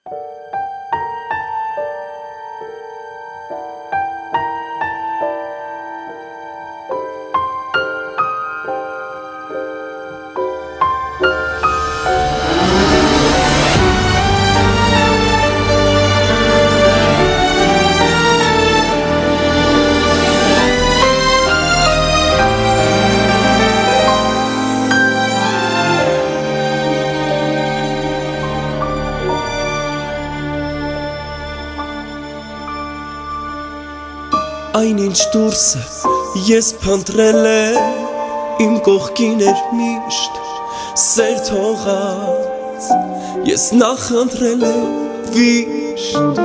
Այնինչ դուրսը ես փնտրել եմ իմ կողքին էր միշտ սեր թողած ես նախընտրել եմ վիշտ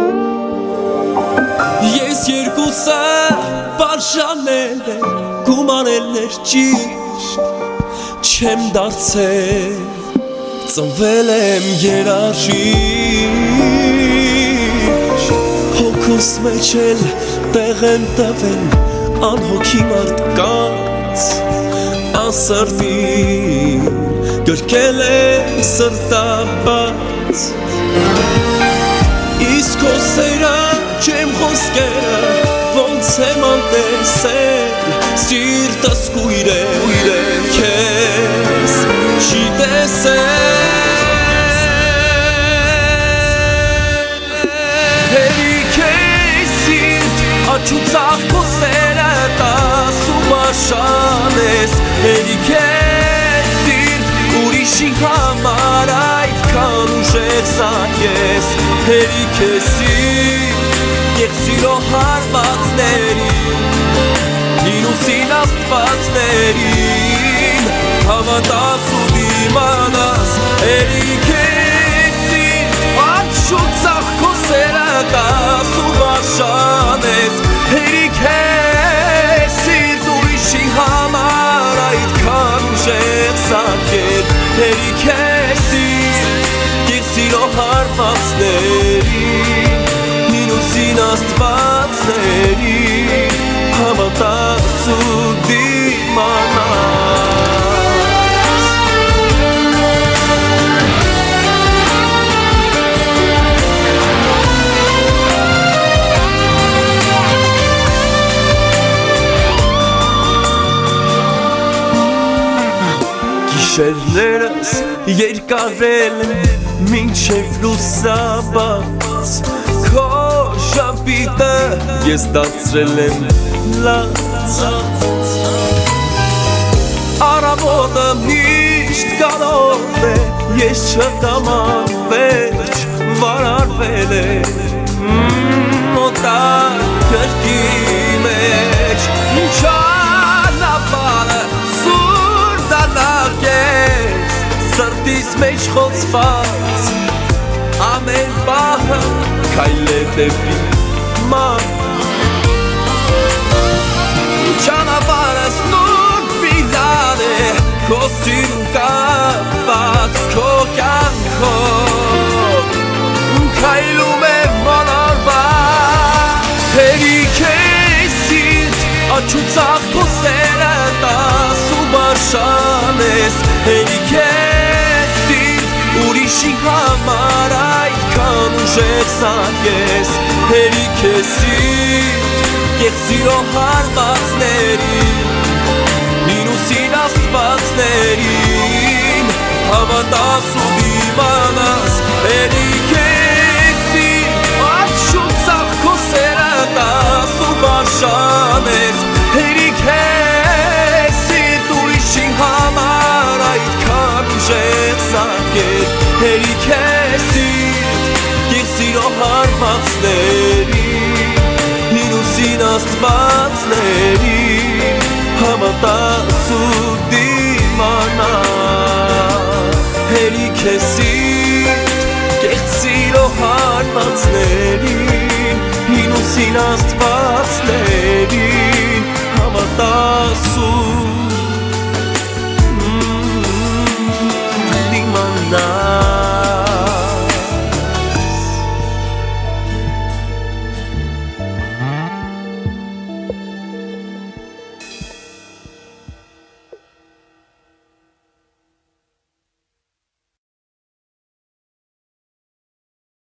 ես երկուսը բաժանել եմ գումանելներ ճիշտ չեմ դարձել ծնվել եմ երաժիշտ հոգուս մեջ էլ տեղ եմ տվել անհոգի մարդկանց անսրտին գրկել եմ սրտաբաց իսկ քո սերը չեմ խոսքերը ոնց եմ անտեսել սիրտս կույր է քեզ չի տեսել Աչուծախ քո սերը տասում աշանես Հերիք ես սիրտ ուրիշի համար այդքան ուժեղ զանգես Հերիք ես սիրտ և սիրո հարվածներին Ինուսին աստվածներին Հավատաս ու դիմանաս Հերիք ես սիրտ Աչուծախ քո սերը տասում աշանես Հերիք ես սիրտ ուրիշի համար այդքան ուժեղ զանգել Հերիք ես սիրտ և սիրո հարվածներին Ինուսին աստվածներին Հավատաս ու դիմանաս Գիշերներս երկարել մինչև լուսաբաց Քո շապիտը ես դարձրել եմ լացած Առավոտը միշտ գալով է ես չկամ անվերջ վարարվել է Մոտար կրկի մեջ Չանապարը Դանակ սրտիս մեջ խոցված ամեն պահը քայլ է դեպի ման Ճանապարհս նոր վիլան է քո սիրուն կապված քո կյանքով քայլում է մանարված Հերիք ես սիրտ աչուծախ քո սերը տասում աշանես Հերիք ես սիրտ ուրիշի համար այդքան ուժեղ զանգես Հերիք ես սիրտ և սիրո հարվածներին Ինուսին աստվածներին Հավատաս ու դիմանաս Հերիք ես սիրտ աչուծախ քո սերը տասում աշանես Հերիք ես սիրտ ուրիշի համար այդքան ուժեղ զանգել Հերիք ես սիրտ և սիրո հարվածներին Ինուսին աստվածներին Հավատաս ու դիմանաս Հերիք ես սիրտ և սիրո հարվածներին Ինուսին աստվածներին Հավատաս ու